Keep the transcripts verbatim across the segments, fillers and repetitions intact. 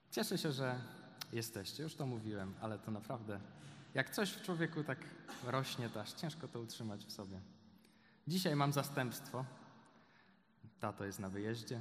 Cieszę się, że jesteście. Już to mówiłem, ale to naprawdę, jak coś w człowieku tak rośnie, to aż ciężko to utrzymać w sobie. Dzisiaj mam zastępstwo. Tato jest na wyjeździe,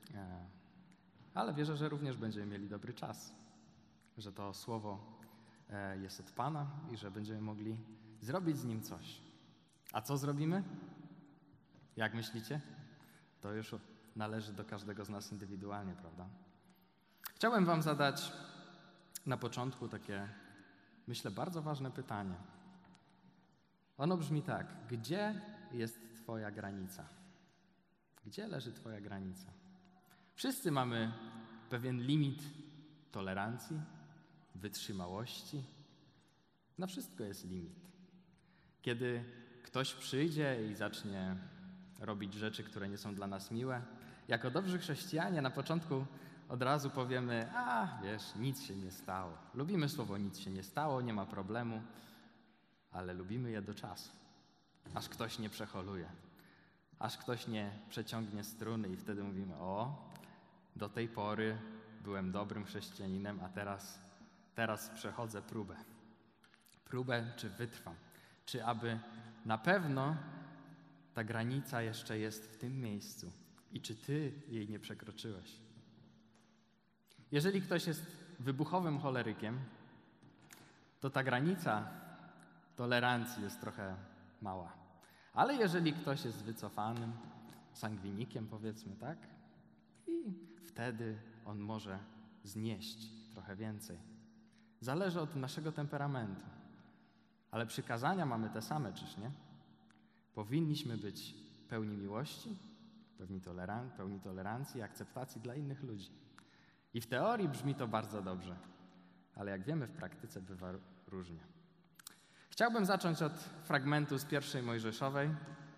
ale wierzę, że również będziemy mieli dobry czas, że to słowo jest od Pana i że będziemy mogli zrobić z nim coś. A co zrobimy? Jak myślicie? To już należy do każdego z nas indywidualnie, prawda? Chciałem wam zadać na początku takie, myślę, bardzo ważne pytanie. Ono brzmi tak: gdzie jest twoja granica? Gdzie leży twoja granica? Wszyscy mamy pewien limit tolerancji, wytrzymałości. Na wszystko jest limit. Kiedy ktoś przyjdzie i zacznie robić rzeczy, które nie są dla nas miłe, jako dobrzy chrześcijanie na początku od razu powiemy: a wiesz, nic się nie stało. Lubimy słowo nic się nie stało, nie ma problemu, ale lubimy je do czasu, aż ktoś nie przeholuje, aż ktoś nie przeciągnie struny i wtedy mówimy: o, do tej pory byłem dobrym chrześcijaninem, a teraz, teraz przechodzę próbę. Próbę, czy wytrwam, czy aby na pewno ta granica jeszcze jest w tym miejscu i czy ty jej nie przekroczyłeś. Jeżeli ktoś jest wybuchowym cholerykiem, to ta granica tolerancji jest trochę mała. Ale jeżeli ktoś jest wycofanym, sangwinikiem, powiedzmy, tak? I wtedy on może znieść trochę więcej. Zależy od naszego temperamentu. Ale przykazania mamy te same, czyż nie? Powinniśmy być pełni miłości, pełni, toleran- pełni tolerancji i akceptacji dla innych ludzi. I w teorii brzmi to bardzo dobrze, ale jak wiemy, w praktyce bywa różnie. Chciałbym zacząć od fragmentu z pierwszej Mojżeszowej,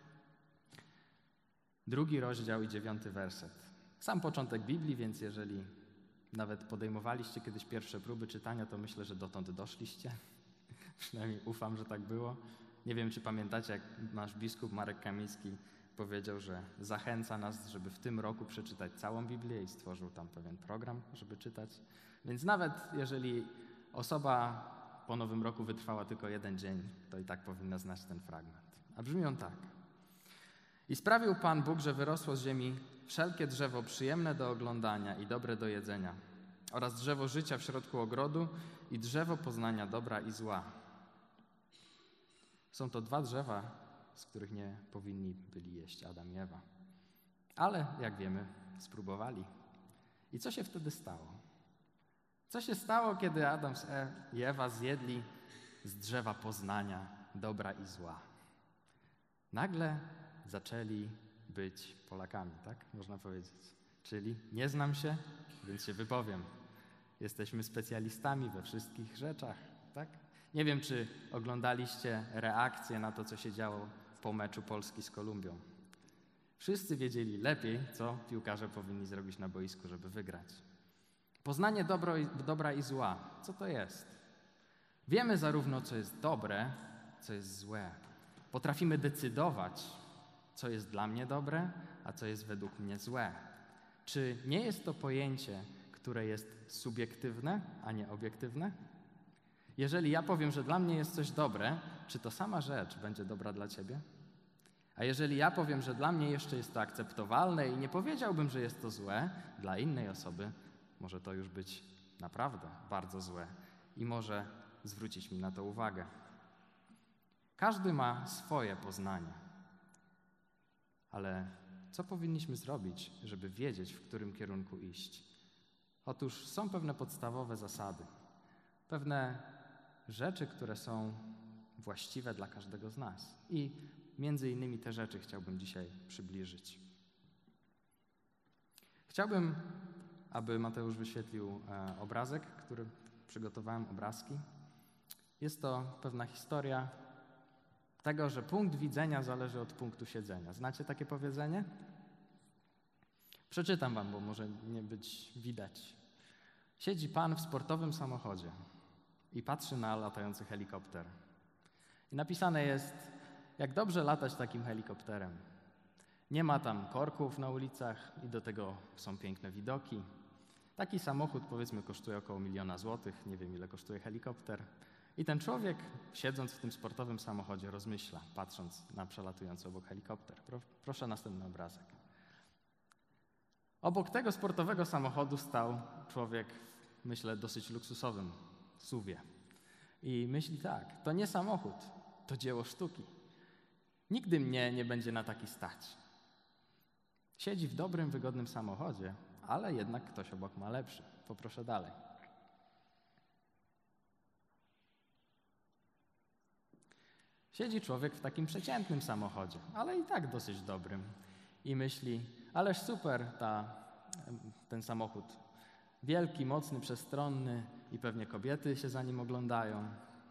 drugi rozdział i dziewiąty werset. Sam początek Biblii, więc jeżeli nawet podejmowaliście kiedyś pierwsze próby czytania, to myślę, że dotąd doszliście. Przynajmniej ufam, że tak było. Nie wiem, czy pamiętacie, jak nasz biskup Marek Kamiński powiedział, że zachęca nas, żeby w tym roku przeczytać całą Biblię i stworzył tam pewien program, żeby czytać. Więc nawet jeżeli osoba po nowym roku wytrwała tylko jeden dzień, to i tak powinna znać ten fragment. A brzmi on tak. I sprawił Pan Bóg, że wyrosło z ziemi wszelkie drzewo przyjemne do oglądania i dobre do jedzenia oraz drzewo życia w środku ogrodu i drzewo poznania dobra i zła. Są to dwa drzewa, z których nie powinni byli jeść Adam i Ewa. Ale, jak wiemy, spróbowali. I co się wtedy stało? Co się stało, kiedy Adam i Ewa zjedli z drzewa poznania dobra i zła? Nagle zaczęli być Polakami, tak? Można powiedzieć. Czyli nie znam się, więc się wypowiem. Jesteśmy specjalistami we wszystkich rzeczach, tak? Nie wiem, czy oglądaliście reakcje na to, co się działo po meczu Polski z Kolumbią. Wszyscy wiedzieli lepiej, co piłkarze powinni zrobić na boisku, żeby wygrać. Poznanie dobro i, dobra i zła. Co to jest? Wiemy zarówno, co jest dobre, co jest złe. Potrafimy decydować, co jest dla mnie dobre, a co jest według mnie złe. Czy nie jest to pojęcie, które jest subiektywne, a nie obiektywne? Jeżeli ja powiem, że dla mnie jest coś dobre, czy to sama rzecz będzie dobra dla ciebie? A jeżeli ja powiem, że dla mnie jeszcze jest to akceptowalne i nie powiedziałbym, że jest to złe, dla innej osoby może to już być naprawdę bardzo złe i może zwrócić mi na to uwagę. Każdy ma swoje poznanie. Ale co powinniśmy zrobić, żeby wiedzieć, w którym kierunku iść? Otóż są pewne podstawowe zasady, pewne rzeczy, które są właściwe dla każdego z nas. I między innymi te rzeczy chciałbym dzisiaj przybliżyć. Chciałbym, aby Mateusz wyświetlił e, obrazek, który przygotowałem, obrazki. Jest to pewna historia tego, że punkt widzenia zależy od punktu siedzenia. Znacie takie powiedzenie? Przeczytam wam, bo może nie być widać. Siedzi pan w sportowym samochodzie i patrzy na latający helikopter. I napisane jest, jak dobrze latać takim helikopterem. Nie ma tam korków na ulicach i do tego są piękne widoki. Taki samochód, powiedzmy, kosztuje około miliona złotych, nie wiem ile kosztuje helikopter. I ten człowiek, siedząc w tym sportowym samochodzie, rozmyśla, patrząc na przelatujący obok helikopter. Pro, proszę następny obrazek. Obok tego sportowego samochodu stał człowiek, myślę, dosyć luksusowym suwie. I myśli tak, to nie samochód, to dzieło sztuki. Nigdy mnie nie będzie na taki stać. Siedzi w dobrym, wygodnym samochodzie, ale jednak ktoś obok ma lepszy. Poproszę dalej. Siedzi człowiek w takim przeciętnym samochodzie, ale i tak dosyć dobrym. I myśli, ależ super ta, ten samochód. Wielki, mocny, przestronny i pewnie kobiety się za nim oglądają.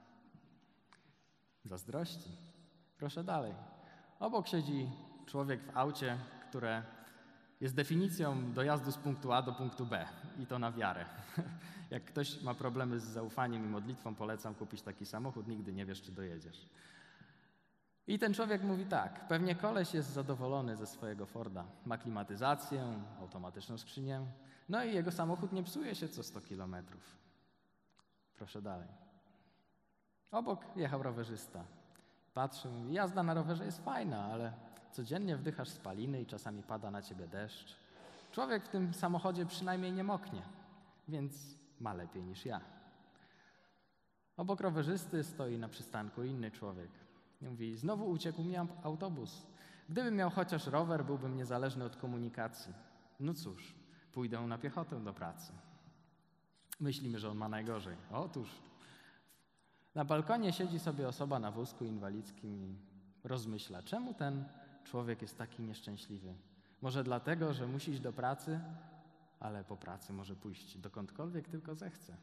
Zazdrości. Proszę dalej. Obok siedzi człowiek w aucie, które jest definicją dojazdu z punktu A do punktu B i to na wiarę. Jak ktoś ma problemy z zaufaniem i modlitwą, polecam kupić taki samochód, nigdy nie wiesz, czy dojedziesz. I ten człowiek mówi tak, pewnie koleś jest zadowolony ze swojego Forda. Ma klimatyzację, automatyczną skrzynię, no i jego samochód nie psuje się co sto kilometrów. Proszę dalej. Obok jechał rowerzysta. Patrzy, mówi, jazda na rowerze jest fajna, ale codziennie wdychasz spaliny i czasami pada na ciebie deszcz. Człowiek w tym samochodzie przynajmniej nie moknie, więc ma lepiej niż ja. Obok rowerzysty stoi na przystanku inny człowiek. Mówi, znowu uciekł mi autobus. Gdybym miał chociaż rower, byłbym niezależny od komunikacji. No cóż, pójdę na piechotę do pracy. Myślimy, że on ma najgorzej. Otóż na balkonie siedzi sobie osoba na wózku inwalidzkim i rozmyśla, czemu ten człowiek jest taki nieszczęśliwy. Może dlatego, że musi iść do pracy, ale po pracy może pójść dokądkolwiek tylko zechce.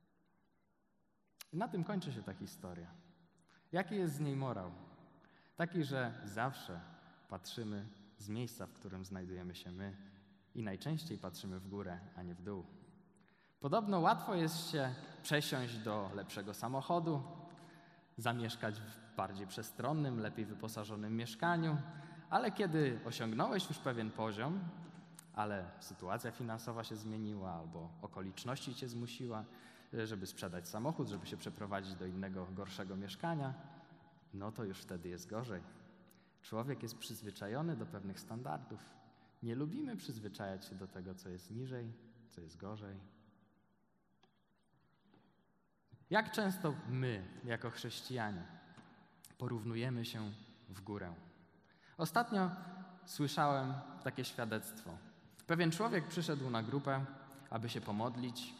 I na tym kończy się ta historia. Jaki jest z niej morał? Taki, że zawsze patrzymy z miejsca, w którym znajdujemy się my i najczęściej patrzymy w górę, a nie w dół. Podobno łatwo jest się przesiąść do lepszego samochodu, zamieszkać w bardziej przestronnym, lepiej wyposażonym mieszkaniu, ale kiedy osiągnąłeś już pewien poziom, ale sytuacja finansowa się zmieniła albo okoliczności cię zmusiła, żeby sprzedać samochód, żeby się przeprowadzić do innego, gorszego mieszkania, no to już wtedy jest gorzej. Człowiek jest przyzwyczajony do pewnych standardów. Nie lubimy przyzwyczajać się do tego, co jest niżej, co jest gorzej. Jak często my, jako chrześcijanie, porównujemy się w górę? Ostatnio słyszałem takie świadectwo. Pewien człowiek przyszedł na grupę, aby się pomodlić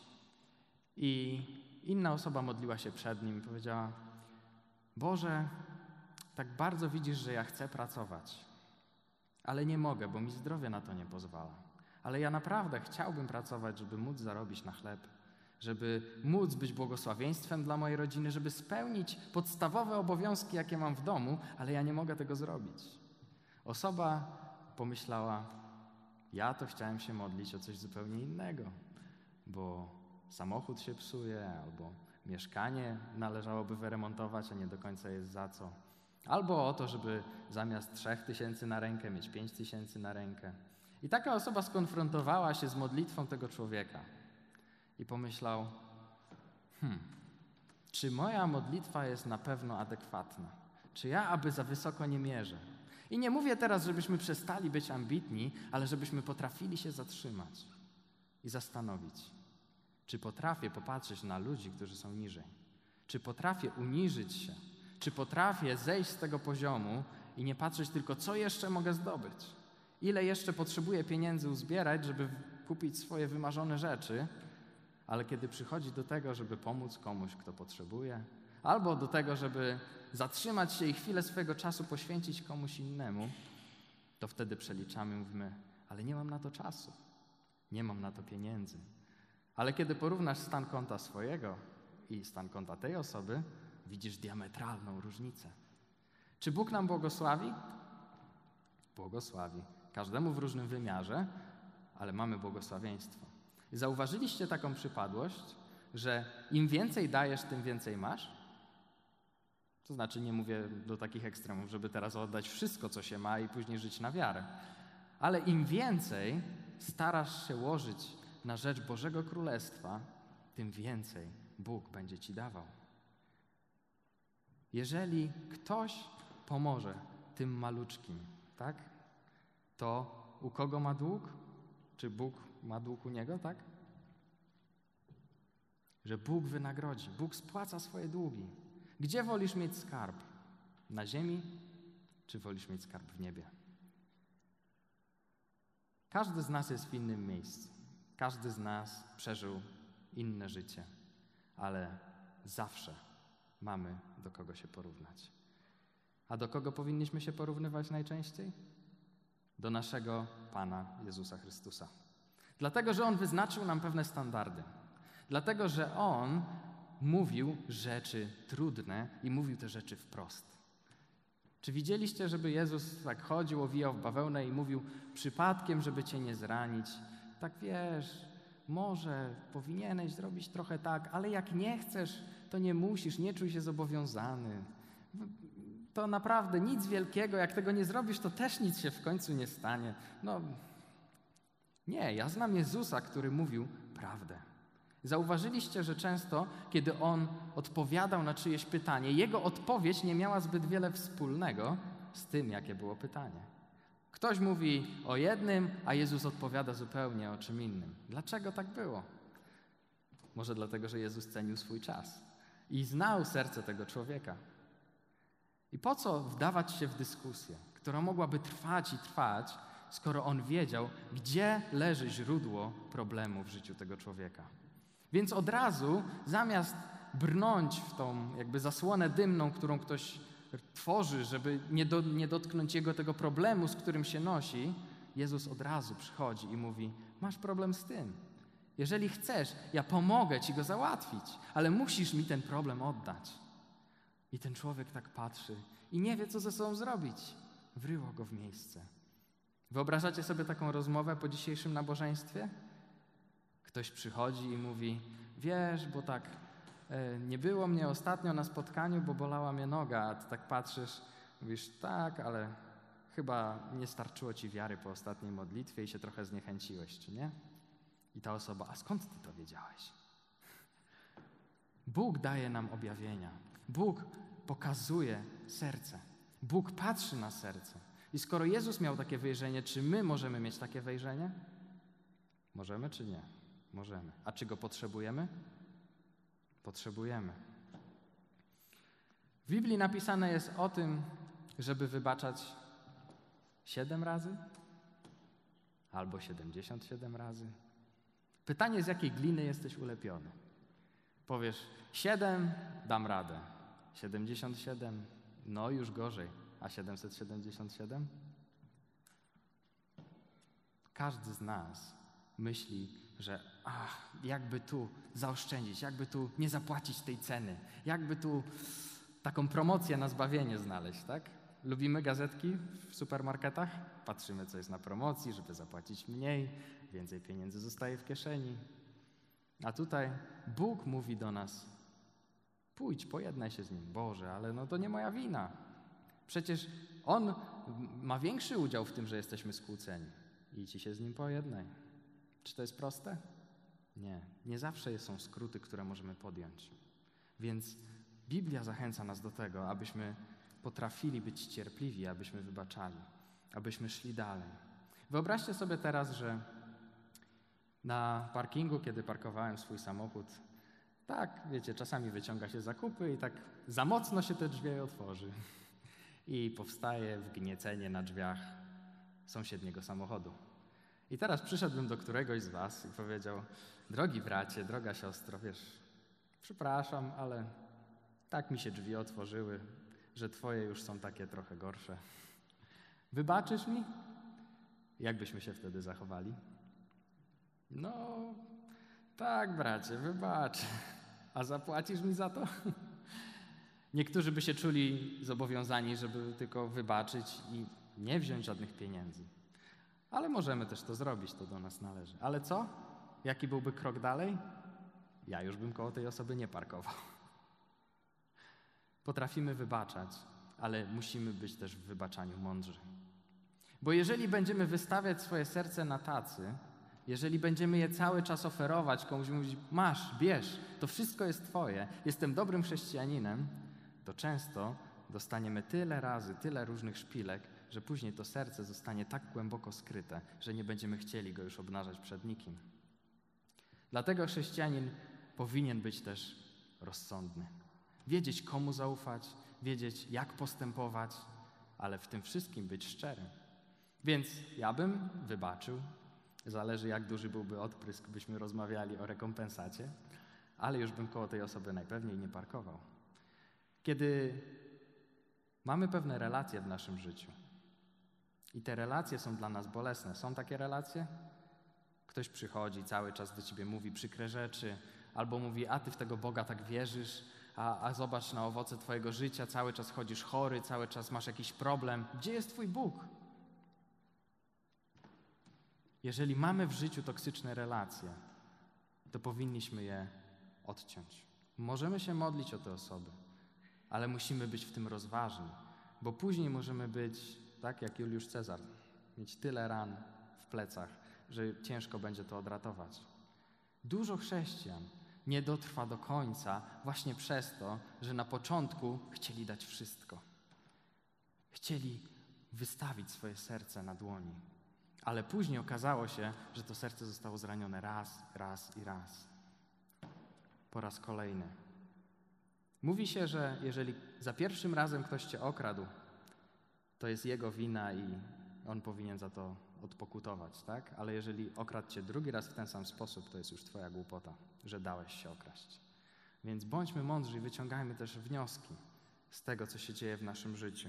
i inna osoba modliła się przed nim i powiedziała: Boże, tak bardzo widzisz, że ja chcę pracować, ale nie mogę, bo mi zdrowie na to nie pozwala. Ale ja naprawdę chciałbym pracować, żeby móc zarobić na chleb, żeby móc być błogosławieństwem dla mojej rodziny, żeby spełnić podstawowe obowiązki, jakie mam w domu, ale ja nie mogę tego zrobić. Osoba pomyślała: ja to chciałem się modlić o coś zupełnie innego, bo samochód się psuje, albo mieszkanie należałoby wyremontować, a nie do końca jest za co. Albo o to, żeby zamiast trzech tysięcy na rękę mieć pięć tysięcy na rękę. I taka osoba skonfrontowała się z modlitwą tego człowieka i pomyślał: hmm, czy moja modlitwa jest na pewno adekwatna? Czy ja aby za wysoko nie mierzę? I nie mówię teraz, żebyśmy przestali być ambitni, ale żebyśmy potrafili się zatrzymać i zastanowić, czy potrafię popatrzeć na ludzi, którzy są niżej? Czy potrafię uniżyć się? Czy potrafię zejść z tego poziomu i nie patrzeć tylko, co jeszcze mogę zdobyć? Ile jeszcze potrzebuję pieniędzy uzbierać, żeby kupić swoje wymarzone rzeczy, ale kiedy przychodzi do tego, żeby pomóc komuś, kto potrzebuje, albo do tego, żeby zatrzymać się i chwilę swojego czasu poświęcić komuś innemu, to wtedy przeliczamy i mówimy: ale nie mam na to czasu, nie mam na to pieniędzy. Ale kiedy porównasz stan konta swojego i stan konta tej osoby, widzisz diametralną różnicę. Czy Bóg nam błogosławi? Błogosławi. Każdemu w różnym wymiarze, ale mamy błogosławieństwo. I zauważyliście taką przypadłość, że im więcej dajesz, tym więcej masz? To znaczy, nie mówię do takich ekstremów, żeby teraz oddać wszystko, co się ma i później żyć na wiarę. Ale im więcej starasz się łożyć na rzecz Bożego Królestwa, tym więcej Bóg będzie ci dawał. Jeżeli ktoś pomoże tym maluczkim, tak? To u kogo ma dług? Czy Bóg ma dług u niego, tak? Że Bóg wynagrodzi, Bóg spłaca swoje długi. Gdzie wolisz mieć skarb? Na ziemi, czy wolisz mieć skarb w niebie? Każdy z nas jest w innym miejscu. Każdy z nas przeżył inne życie, ale zawsze mamy do kogo się porównać. A do kogo powinniśmy się porównywać najczęściej? Do naszego Pana Jezusa Chrystusa. Dlatego, że On wyznaczył nam pewne standardy. Dlatego, że On mówił rzeczy trudne i mówił te rzeczy wprost. Czy widzieliście, żeby Jezus tak chodził, owijał w bawełnę i mówił przypadkiem, żeby cię nie zranić? Tak wiesz, może powinieneś zrobić trochę tak, ale jak nie chcesz, to nie musisz, nie czuj się zobowiązany. To naprawdę nic wielkiego, jak tego nie zrobisz, to też nic się w końcu nie stanie. No nie, ja znam Jezusa, który mówił prawdę. Zauważyliście, że często, kiedy On odpowiadał na czyjeś pytanie, Jego odpowiedź nie miała zbyt wiele wspólnego z tym, jakie było pytanie. Ktoś mówi o jednym, a Jezus odpowiada zupełnie o czym innym. Dlaczego tak było? Może dlatego, że Jezus cenił swój czas i znał serce tego człowieka. I po co wdawać się w dyskusję, która mogłaby trwać i trwać, skoro On wiedział, gdzie leży źródło problemu w życiu tego człowieka. Więc od razu, zamiast brnąć w tą jakby zasłonę dymną, którą ktoś tworzy, żeby nie, do, nie dotknąć jego tego problemu, z którym się nosi, Jezus od razu przychodzi i mówi: masz problem z tym. Jeżeli chcesz, ja pomogę ci go załatwić, ale musisz mi ten problem oddać. I ten człowiek tak patrzy i nie wie, co ze sobą zrobić. Wryło go w miejsce. Wyobrażacie sobie taką rozmowę po dzisiejszym nabożeństwie? Ktoś przychodzi i mówi: wiesz, bo tak e, nie było mnie ostatnio na spotkaniu, bo bolała mnie noga, a ty tak patrzysz, mówisz: tak, ale chyba nie starczyło ci wiary po ostatniej modlitwie i się trochę zniechęciłeś, czy nie? I ta osoba: a skąd ty to wiedziałeś? Bóg daje nam objawienia. Bóg pokazuje serce. Bóg patrzy na serce. I skoro Jezus miał takie wejrzenie, czy my możemy mieć takie wejrzenie? Możemy czy nie? Możemy. A czy go potrzebujemy? Potrzebujemy. W Biblii napisane jest o tym, żeby wybaczać siedem razy albo siedemdziesiąt siedem razy. Pytanie, z jakiej gliny jesteś ulepiony. Powiesz: siedem, dam radę. siedemdziesiąt siedem, no już gorzej. A siedemset siedemdziesiąt siedem? Każdy z nas myśli, że ach, jakby tu zaoszczędzić, jakby tu nie zapłacić tej ceny, jakby tu taką promocję na zbawienie znaleźć, tak? Lubimy gazetki w supermarketach? Patrzymy, co jest na promocji, żeby zapłacić mniej, więcej pieniędzy zostaje w kieszeni. A tutaj Bóg mówi do nas: pójdź, pojednaj się z Nim. Boże, ale no to nie moja wina. Przecież On ma większy udział w tym, że jesteśmy skłóceni. Idź i się z Nim pojednaj. Czy to jest proste? Nie. Nie zawsze są skróty, które możemy podjąć. Więc Biblia zachęca nas do tego, abyśmy potrafili być cierpliwi, abyśmy wybaczali, abyśmy szli dalej. Wyobraźcie sobie teraz, że na parkingu, kiedy parkowałem swój samochód, tak, wiecie, czasami wyciąga się zakupy i tak za mocno się te drzwi otworzy. I powstaje wgniecenie na drzwiach sąsiedniego samochodu. I teraz przyszedłbym do któregoś z was i powiedział: drogi bracie, droga siostro, wiesz, przepraszam, ale tak mi się drzwi otworzyły, że twoje już są takie trochę gorsze. Wybaczysz mi? Jak byśmy się wtedy zachowali? No, tak, bracie, wybaczę. A zapłacisz mi za to? Niektórzy by się czuli zobowiązani, żeby tylko wybaczyć i nie wziąć żadnych pieniędzy. Ale możemy też to zrobić, to do nas należy. Ale co? Jaki byłby krok dalej? Ja już bym koło tej osoby nie parkował. Potrafimy wybaczać, ale musimy być też w wybaczaniu mądrzy. Bo jeżeli będziemy wystawiać swoje serce na tacy, jeżeli będziemy je cały czas oferować, komuś mówić, masz, bierz, to wszystko jest Twoje, jestem dobrym chrześcijaninem, to często dostaniemy tyle razy, tyle różnych szpilek, że później to serce zostanie tak głęboko skryte, że nie będziemy chcieli go już obnażać przed nikim. Dlatego chrześcijanin powinien być też rozsądny. Wiedzieć, komu zaufać, wiedzieć, jak postępować, ale w tym wszystkim być szczery. Więc ja bym wybaczył, zależy jak duży byłby odprysk, byśmy rozmawiali o rekompensacie, ale już bym koło tej osoby najpewniej nie parkował. Kiedy mamy pewne relacje w naszym życiu i te relacje są dla nas bolesne, są takie relacje? Ktoś przychodzi, cały czas do ciebie mówi przykre rzeczy, albo mówi, a ty w tego Boga tak wierzysz, a, a zobacz na owoce twojego życia, cały czas chodzisz chory, cały czas masz jakiś problem. Gdzie jest twój Bóg? Jeżeli mamy w życiu toksyczne relacje, to powinniśmy je odciąć. Możemy się modlić o te osoby, ale musimy być w tym rozważni, bo później możemy być, tak jak Juliusz Cezar, mieć tyle ran w plecach, że ciężko będzie to odratować. Dużo chrześcijan nie dotrwa do końca właśnie przez to, że na początku chcieli dać wszystko. Chcieli wystawić swoje serce na dłoni, ale później okazało się, że to serce zostało zranione raz, raz i raz. Po raz kolejny. Mówi się, że jeżeli za pierwszym razem ktoś cię okradł, to jest jego wina i on powinien za to odpokutować, tak? Ale jeżeli okradł cię drugi raz w ten sam sposób, to jest już twoja głupota, że dałeś się okraść. Więc bądźmy mądrzy i wyciągajmy też wnioski z tego, co się dzieje w naszym życiu.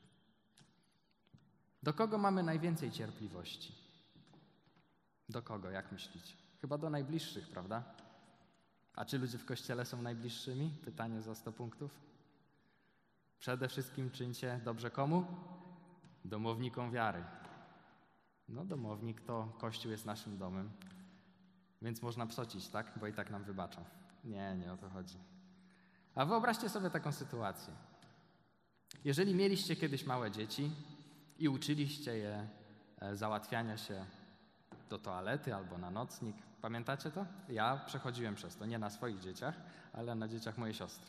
Do kogo mamy najwięcej cierpliwości? Do kogo, jak myślicie? Chyba do najbliższych, prawda? A czy ludzie w Kościele są najbliższymi? Pytanie za sto punktów. Przede wszystkim czyńcie dobrze komu? Domownikom wiary. No domownik to Kościół jest naszym domem, więc można psocić, tak? Bo i tak nam wybaczą. Nie, nie o to chodzi. A wyobraźcie sobie taką sytuację. Jeżeli mieliście kiedyś małe dzieci i uczyliście je załatwiania się do toalety albo na nocnik, pamiętacie to? Ja przechodziłem przez to, nie na swoich dzieciach, ale na dzieciach mojej siostry.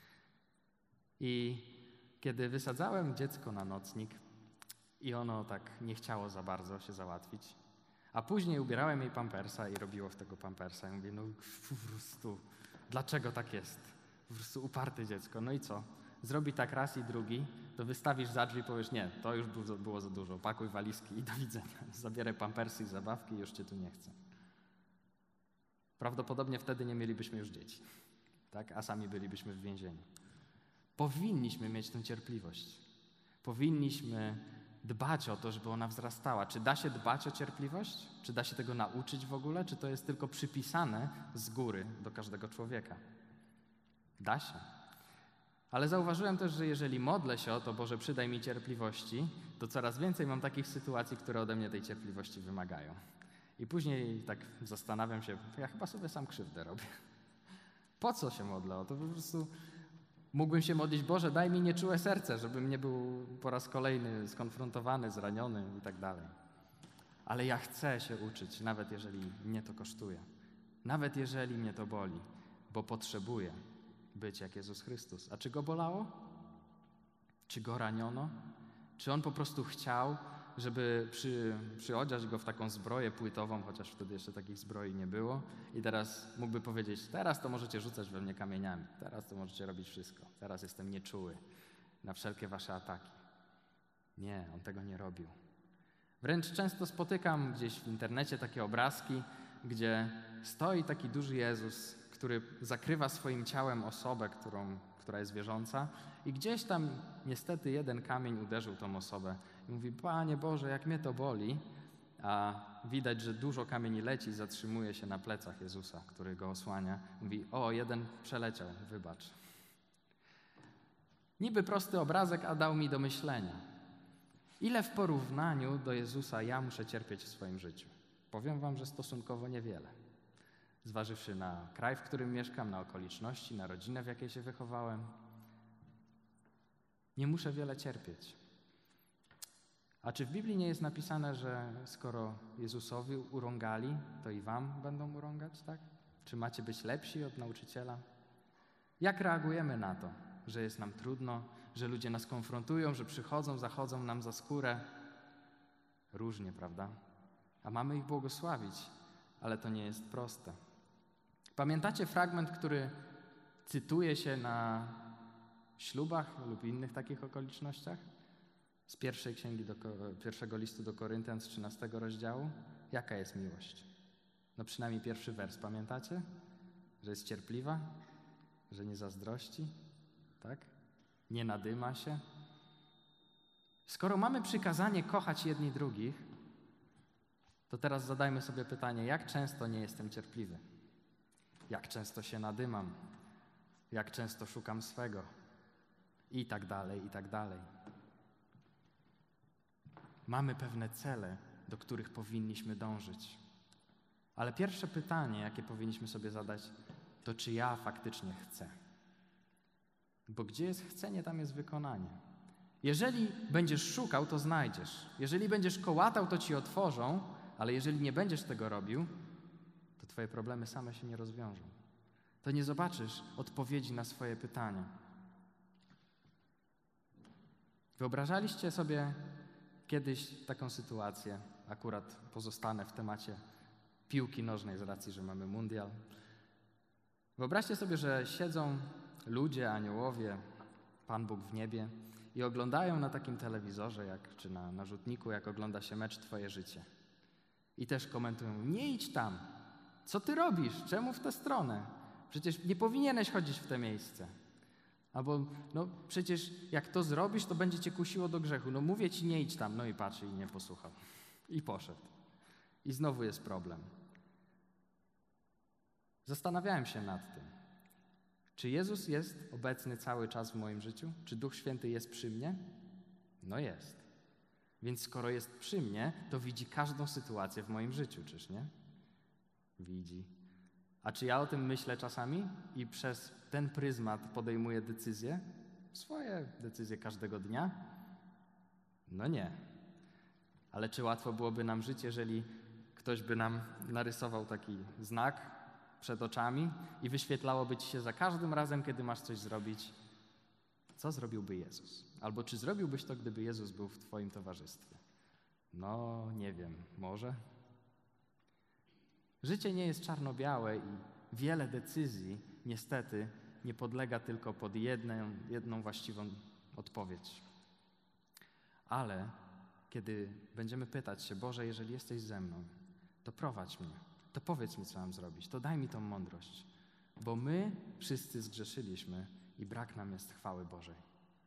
I kiedy wysadzałem dziecko na nocnik i ono tak nie chciało za bardzo się załatwić, a później ubierałem jej pampersa i robiło w tego pampersa. I mówię, no po prostu, dlaczego tak jest? Po prostu uparte dziecko. No i co? Zrobi tak raz i drugi, to wystawisz za drzwi i powiesz, nie, to już było za dużo, pakuj walizki i do widzenia. Zabieraj pampersy i zabawki i już cię tu nie chcę. Prawdopodobnie wtedy nie mielibyśmy już dzieci, tak? A sami bylibyśmy w więzieniu. Powinniśmy mieć tę cierpliwość. Powinniśmy dbać o to, żeby ona wzrastała. Czy da się dbać o cierpliwość? Czy da się tego nauczyć w ogóle? Czy to jest tylko przypisane z góry do każdego człowieka? Da się. Ale zauważyłem też, że jeżeli modlę się o to, Boże, przydaj mi cierpliwości, to coraz więcej mam takich sytuacji, które ode mnie tej cierpliwości wymagają. I później tak zastanawiam się, ja chyba sobie sam krzywdę robię. Po co się modlę o to? Po prostu mógłbym się modlić, Boże, daj mi nieczułe serce, żebym nie był po raz kolejny skonfrontowany, zraniony i tak dalej. Ale ja chcę się uczyć, nawet jeżeli mnie to kosztuje. Nawet jeżeli mnie to boli, bo potrzebuję być jak Jezus Chrystus. A czy go bolało? Czy go raniono? Czy on po prostu chciał, żeby przy, przyodziać go w taką zbroję płytową, chociaż wtedy jeszcze takich zbroi nie było i teraz mógłby powiedzieć, teraz to możecie rzucać we mnie kamieniami, teraz to możecie robić wszystko, teraz jestem nieczuły na wszelkie wasze ataki. Nie, on tego nie robił. Wręcz często spotykam gdzieś w internecie takie obrazki, gdzie stoi taki duży Jezus, który zakrywa swoim ciałem osobę, którą, która jest wierząca i gdzieś tam niestety jeden kamień uderzył tą osobę. I mówi, Panie Boże, jak mnie to boli, a widać, że dużo kamieni leci i zatrzymuje się na plecach Jezusa, który go osłania. Mówi, o, jeden przeleciał, wybacz. Niby prosty obrazek, a dał mi do myślenia. Ile w porównaniu do Jezusa ja muszę cierpieć w swoim życiu? Powiem wam, że stosunkowo niewiele. Zważywszy na kraj, w którym mieszkam, na okoliczności, na rodzinę, w jakiej się wychowałem. Nie muszę wiele cierpieć. A czy w Biblii nie jest napisane, że skoro Jezusowi urągali, to i wam będą urągać, tak? Czy macie być lepsi od nauczyciela? Jak reagujemy na to, że jest nam trudno, że ludzie nas konfrontują, że przychodzą, zachodzą nam za skórę? Różnie, prawda? A mamy ich błogosławić, ale to nie jest proste. Pamiętacie fragment, który cytuje się na ślubach lub innych takich okolicznościach? Z pierwszej księgi, do, pierwszego listu do Koryntian, z trzynastego rozdziału. Jaka jest miłość? No przynajmniej pierwszy wers, pamiętacie? Że jest cierpliwa, że nie zazdrości, tak? Nie nadyma się. Skoro mamy przykazanie kochać jedni drugich, to teraz zadajmy sobie pytanie, jak często nie jestem cierpliwy? Jak często się nadymam? Jak często szukam swego? I tak dalej, i tak dalej. Mamy pewne cele, do których powinniśmy dążyć. Ale pierwsze pytanie, jakie powinniśmy sobie zadać, to czy ja faktycznie chcę? Bo gdzie jest chcenie, tam jest wykonanie. Jeżeli będziesz szukał, to znajdziesz. Jeżeli będziesz kołatał, to ci otworzą, ale jeżeli nie będziesz tego robił, to twoje problemy same się nie rozwiążą. To nie zobaczysz odpowiedzi na swoje pytania. Wyobrażaliście sobie kiedyś taką sytuację, akurat pozostanę w temacie piłki nożnej z racji, że mamy mundial. Wyobraźcie sobie, że siedzą ludzie, aniołowie, Pan Bóg w niebie i oglądają na takim telewizorze, jak, czy na, na rzutniku, jak ogląda się mecz Twoje życie. I też komentują, nie idź tam, co ty robisz, czemu w tę stronę? Przecież nie powinieneś chodzić w te miejsce. Albo, no przecież jak to zrobisz, to będzie cię kusiło do grzechu. No mówię ci, nie idź tam. No i patrzy i nie posłuchał. I poszedł. I znowu jest problem. Zastanawiałem się nad tym. Czy Jezus jest obecny cały czas w moim życiu? Czy Duch Święty jest przy mnie? No jest. Więc skoro jest przy mnie, to widzi każdą sytuację w moim życiu, czyż nie? Widzi. A czy ja o tym myślę czasami i przez ten pryzmat podejmuję decyzje? Swoje decyzje każdego dnia? No nie. Ale czy łatwo byłoby nam żyć, jeżeli ktoś by nam narysował taki znak przed oczami i wyświetlałoby ci się za każdym razem, kiedy masz coś zrobić, co zrobiłby Jezus? Albo czy zrobiłbyś to, gdyby Jezus był w twoim towarzystwie? No, nie wiem, może? Życie nie jest czarno-białe i wiele decyzji niestety nie podlega tylko pod jedną, jedną właściwą odpowiedź. Ale kiedy będziemy pytać się, Boże, jeżeli jesteś ze mną, to prowadź mnie, to powiedz mi, co mam zrobić, to daj mi tą mądrość, bo my wszyscy zgrzeszyliśmy i brak nam jest chwały Bożej.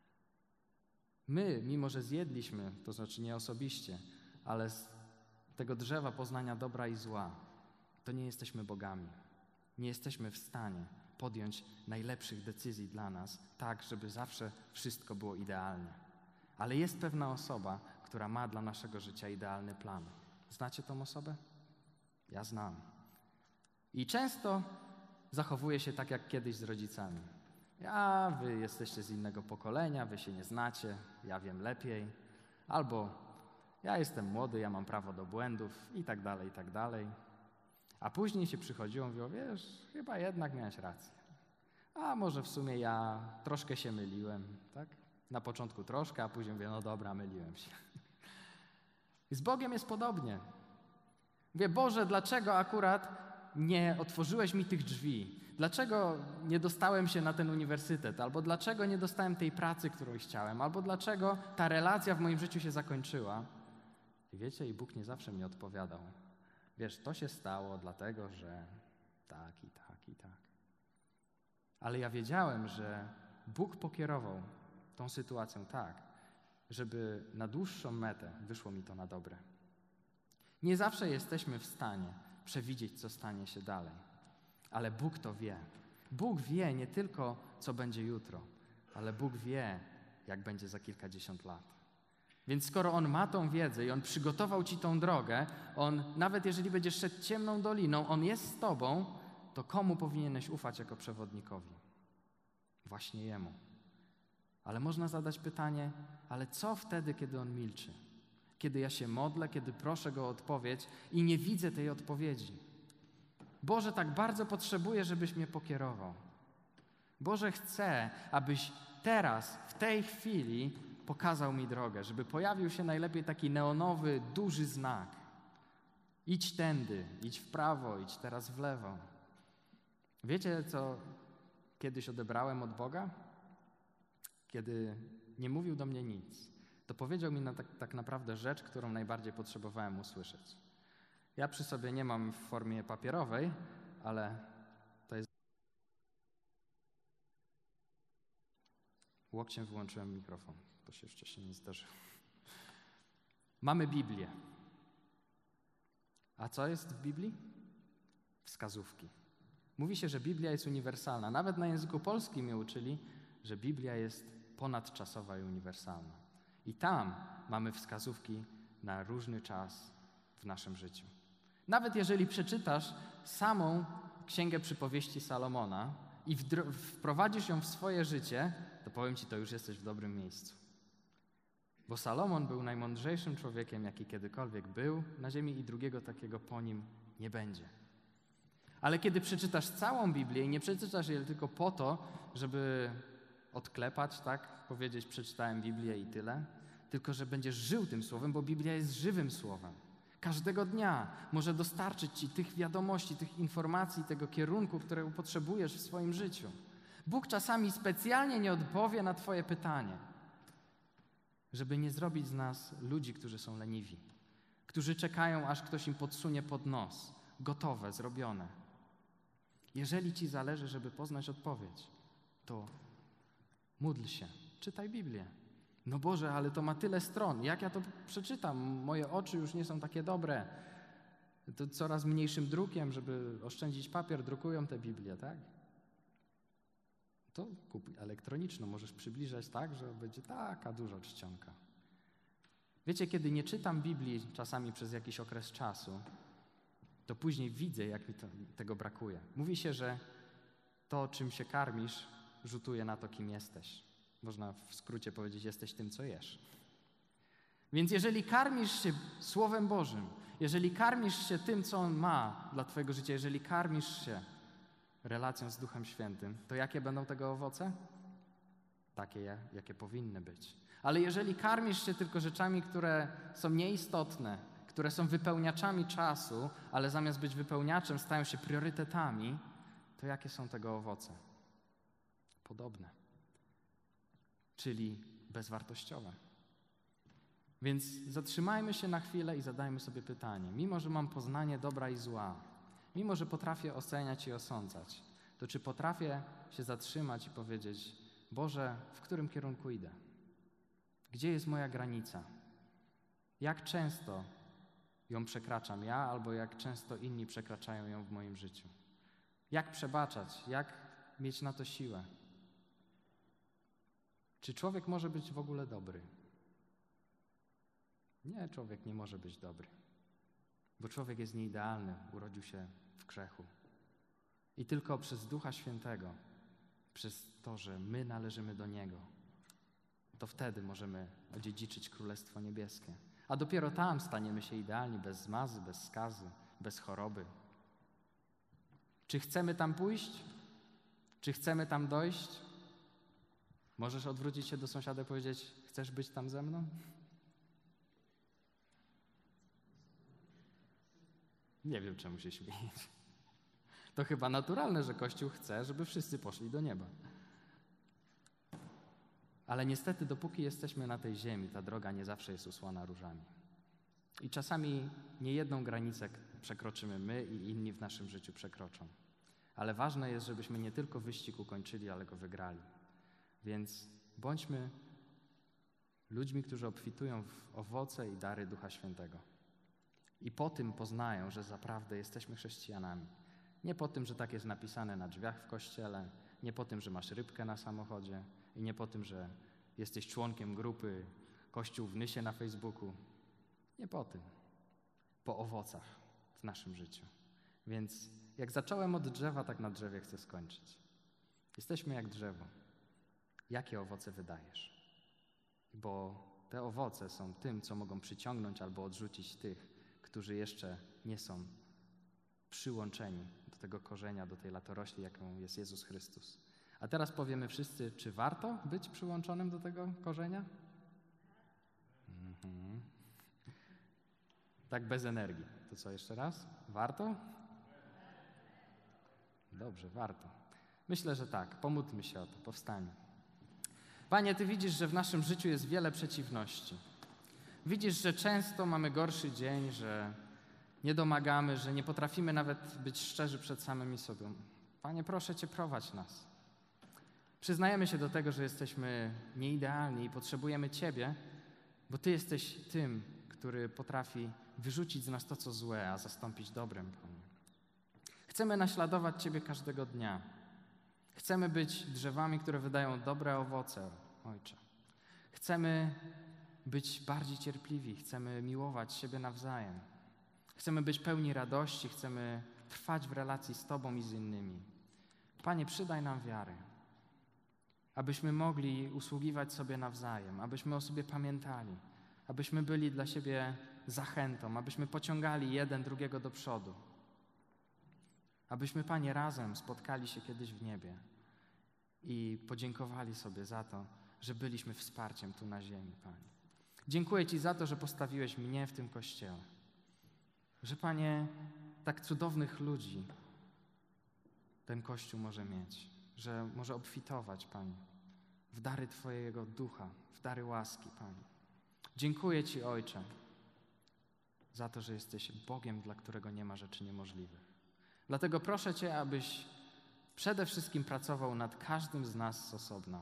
My, mimo że zjedliśmy, to znaczy nie osobiście, ale z tego drzewa poznania dobra i zła, to nie jesteśmy bogami. Nie jesteśmy w stanie podjąć najlepszych decyzji dla nas, tak, żeby zawsze wszystko było idealnie. Ale jest pewna osoba, która ma dla naszego życia idealny plan. Znacie tą osobę? Ja znam. I często zachowuje się tak, jak kiedyś z rodzicami. Ja, wy jesteście z innego pokolenia, wy się nie znacie, ja wiem lepiej. Albo ja jestem młody, ja mam prawo do błędów i tak dalej, i tak dalej. A później się przychodziło, mówiło, wiesz, chyba jednak miałeś rację. A może w sumie ja troszkę się myliłem, tak? Na początku troszkę, a później mówię, no dobra, myliłem się. I z Bogiem jest podobnie. Mówię, Boże, dlaczego akurat nie otworzyłeś mi tych drzwi? Dlaczego nie dostałem się na ten uniwersytet? Albo dlaczego nie dostałem tej pracy, którą chciałem? Albo dlaczego ta relacja w moim życiu się zakończyła? I wiecie, i Bóg nie zawsze mi odpowiadał. Wiesz, to się stało dlatego, że tak i tak i tak. Ale ja wiedziałem, że Bóg pokierował tą sytuacją tak, żeby na dłuższą metę wyszło mi to na dobre. Nie zawsze jesteśmy w stanie przewidzieć, co stanie się dalej, ale Bóg to wie. Bóg wie nie tylko, co będzie jutro, ale Bóg wie, jak będzie za kilkadziesiąt lat. Więc skoro On ma tą wiedzę i On przygotował ci tą drogę, On, nawet jeżeli będziesz szedł ciemną doliną, On jest z tobą, to komu powinieneś ufać jako przewodnikowi? Właśnie Jemu. Ale można zadać pytanie, ale co wtedy, kiedy On milczy? Kiedy ja się modlę, kiedy proszę Go o odpowiedź i nie widzę tej odpowiedzi. Boże, tak bardzo potrzebuję, żebyś mnie pokierował. Boże, chcę, abyś teraz, w tej chwili pokazał mi drogę, żeby pojawił się najlepiej taki neonowy, duży znak. Idź tędy, idź w prawo, idź teraz w lewo. Wiecie, co kiedyś odebrałem od Boga? Kiedy nie mówił do mnie nic, to powiedział mi na tak, tak naprawdę rzecz, którą najbardziej potrzebowałem usłyszeć. Ja przy sobie nie mam w formie papierowej, ale to jest... Łokciem wyłączyłem mikrofon. To się wcześniej nie zdarzyło. Mamy Biblię. A co jest w Biblii? Wskazówki. Mówi się, że Biblia jest uniwersalna. Nawet na języku polskim mnie uczyli, że Biblia jest ponadczasowa i uniwersalna. I tam mamy wskazówki na różny czas w naszym życiu. Nawet jeżeli przeczytasz samą Księgę Przypowieści Salomona i wprowadzisz ją w swoje życie, to powiem Ci, to już jesteś w dobrym miejscu. Bo Salomon był najmądrzejszym człowiekiem, jaki kiedykolwiek był na ziemi i drugiego takiego po nim nie będzie. Ale kiedy przeczytasz całą Biblię i nie przeczytasz jej tylko po to, żeby odklepać, tak? Powiedzieć, przeczytałem Biblię i tyle, tylko że będziesz żył tym słowem, bo Biblia jest żywym słowem. Każdego dnia może dostarczyć Ci tych wiadomości, tych informacji, tego kierunku, którego potrzebujesz w swoim życiu. Bóg czasami specjalnie nie odpowie na Twoje pytanie, żeby nie zrobić z nas ludzi, którzy są leniwi, którzy czekają, aż ktoś im podsunie pod nos, gotowe, zrobione. Jeżeli Ci zależy, żeby poznać odpowiedź, to módl się, czytaj Biblię. No Boże, ale to ma tyle stron. Jak ja to przeczytam? Moje oczy już nie są takie dobre. To coraz mniejszym drukiem, żeby oszczędzić papier, drukują te Biblię, tak? To kup elektroniczną, możesz przybliżać tak, że będzie taka duża czcionka. Wiecie, kiedy nie czytam Biblii czasami przez jakiś okres czasu, to później widzę, jak mi to, tego brakuje. Mówi się, że to, czym się karmisz, rzutuje na to, kim jesteś. Można w skrócie powiedzieć, jesteś tym, co jesz. Więc jeżeli karmisz się Słowem Bożym, jeżeli karmisz się tym, co On ma dla Twojego życia, jeżeli karmisz się relacją z Duchem Świętym, to jakie będą tego owoce? Takie, jakie powinny być. Ale jeżeli karmisz się tylko rzeczami, które są nieistotne, które są wypełniaczami czasu, ale zamiast być wypełniaczem stają się priorytetami, to jakie są tego owoce? Podobne. Czyli bezwartościowe. Więc zatrzymajmy się na chwilę i zadajmy sobie pytanie. Mimo że mam poznanie dobra i zła, mimo że potrafię oceniać i osądzać, to czy potrafię się zatrzymać i powiedzieć: Boże, w którym kierunku idę? Gdzie jest moja granica? Jak często ją przekraczam ja, albo jak często inni przekraczają ją w moim życiu? Jak przebaczać? Jak mieć na to siłę? Czy człowiek może być w ogóle dobry? Nie, człowiek nie może być dobry. Bo człowiek jest nieidealny, urodził się w grzechu. I tylko przez Ducha Świętego, przez to, że my należymy do Niego, to wtedy możemy odziedziczyć Królestwo Niebieskie. A dopiero tam staniemy się idealni, bez zmazy, bez skazy, bez choroby. Czy chcemy tam pójść? Czy chcemy tam dojść? Możesz odwrócić się do sąsiada i powiedzieć: chcesz być tam ze mną? Nie wiem, czemu się śmiejesz. To chyba naturalne, że Kościół chce, żeby wszyscy poszli do nieba. Ale niestety, dopóki jesteśmy na tej ziemi, ta droga nie zawsze jest usłana różami. I czasami niejedną granicę przekroczymy my i inni w naszym życiu przekroczą. Ale ważne jest, żebyśmy nie tylko wyścig ukończyli, ale go wygrali. Więc bądźmy ludźmi, którzy obfitują w owoce i dary Ducha Świętego. I po tym poznają, że zaprawdę jesteśmy chrześcijanami. Nie po tym, że tak jest napisane na drzwiach w kościele, nie po tym, że masz rybkę na samochodzie i nie po tym, że jesteś członkiem grupy Kościół w Nysie na Facebooku. Nie po tym. Po owocach w naszym życiu. Więc jak zacząłem od drzewa, tak na drzewie chcę skończyć. Jesteśmy jak drzewo. Jakie owoce wydajesz? Bo te owoce są tym, co mogą przyciągnąć albo odrzucić tych, którzy jeszcze nie są przyłączeni do tego korzenia, do tej latorośli, jaką jest Jezus Chrystus. A teraz powiemy wszyscy, czy warto być przyłączonym do tego korzenia? Mhm. Tak bez energii. To co, jeszcze raz? Warto? Dobrze, warto. Myślę, że tak. Pomódlmy się o to. Powstańmy. Panie, Ty widzisz, że w naszym życiu jest wiele przeciwności. Widzisz, że często mamy gorszy dzień, że nie domagamy, że nie potrafimy nawet być szczerzy przed samymi sobą. Panie, proszę Cię, prowadź nas. Przyznajemy się do tego, że jesteśmy nieidealni i potrzebujemy Ciebie, bo Ty jesteś tym, który potrafi wyrzucić z nas to, co złe, a zastąpić dobrem, Panie. Chcemy naśladować Ciebie każdego dnia. Chcemy być drzewami, które wydają dobre owoce, Ojcze. Chcemy być bardziej cierpliwi, chcemy miłować siebie nawzajem. Chcemy być pełni radości, chcemy trwać w relacji z Tobą i z innymi. Panie, przydaj nam wiary, abyśmy mogli usługiwać sobie nawzajem, abyśmy o sobie pamiętali, abyśmy byli dla siebie zachętą, abyśmy pociągali jeden drugiego do przodu. Abyśmy, Panie, razem spotkali się kiedyś w niebie i podziękowali sobie za to, że byliśmy wsparciem tu na ziemi, Panie. Dziękuję Ci za to, że postawiłeś mnie w tym Kościele. Że, Panie, tak cudownych ludzi ten Kościół może mieć. Że może obfitować, Panie, w dary Twojego Ducha, w dary łaski, Panie. Dziękuję Ci, Ojcze, za to, że jesteś Bogiem, dla którego nie ma rzeczy niemożliwych. Dlatego proszę Cię, abyś przede wszystkim pracował nad każdym z nas z osobna.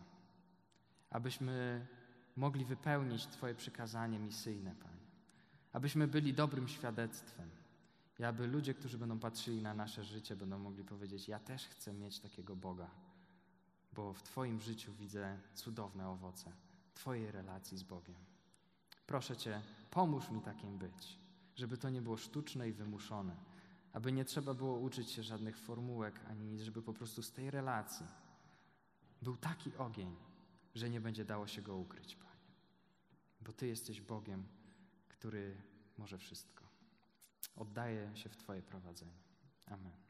Abyśmy mogli wypełnić Twoje przykazanie misyjne, Panie. Abyśmy byli dobrym świadectwem. I aby ludzie, którzy będą patrzyli na nasze życie, będą mogli powiedzieć: ja też chcę mieć takiego Boga, bo w Twoim życiu widzę cudowne owoce Twojej relacji z Bogiem. Proszę Cię, pomóż mi takim być, żeby to nie było sztuczne i wymuszone, aby nie trzeba było uczyć się żadnych formułek, ani żeby po prostu z tej relacji był taki ogień, że nie będzie dało się go ukryć, Panie. Bo Ty jesteś Bogiem, który może wszystko. Oddaję się w Twoje prowadzenie. Amen.